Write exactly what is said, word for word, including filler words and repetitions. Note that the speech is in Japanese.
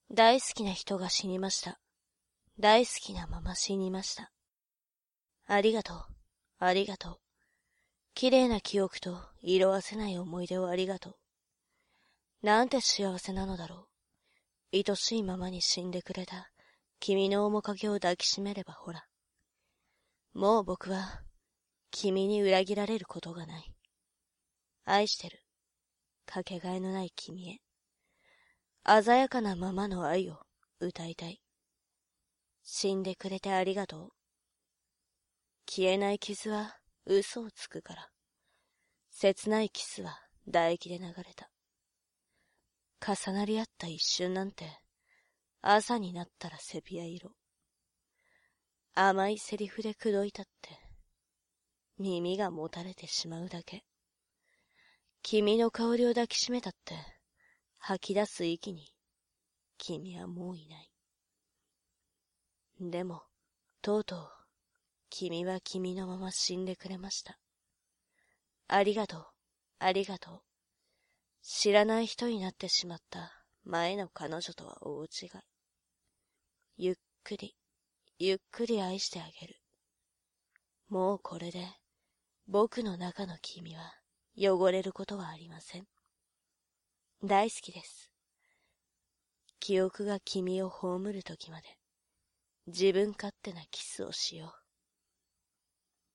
大好きな人が死にました。大好きなまま死にました。ありがとう、ありがとう。綺麗な記憶と色褪せない思い出をありがとう。なんて幸せなのだろう。愛しいままに死んでくれた君の面影を抱きしめればほら。もう僕は君に裏切られることがない。愛してる。かけがえのない君へ。鮮やかなままの愛を歌いたい。死んでくれてありがとう。消えない傷は嘘をつくから。切ないキスは唾液で流れた。重なり合った一瞬なんて、朝になったらセピア色。甘いセリフで口説いたって、耳がもたれてしまうだけ。君の香りを抱きしめたって、吐き出す息に、君はもういない。でも、とうとう、君は君のまま死んでくれました。ありがとう、ありがとう。知らない人になってしまった前の彼女とは大違い。ゆっくり、ゆっくり愛してあげる。もうこれで、僕の中の君は汚れることはありません。大好きです。記憶が君を葬るときまで、自分勝手なキスをしよう。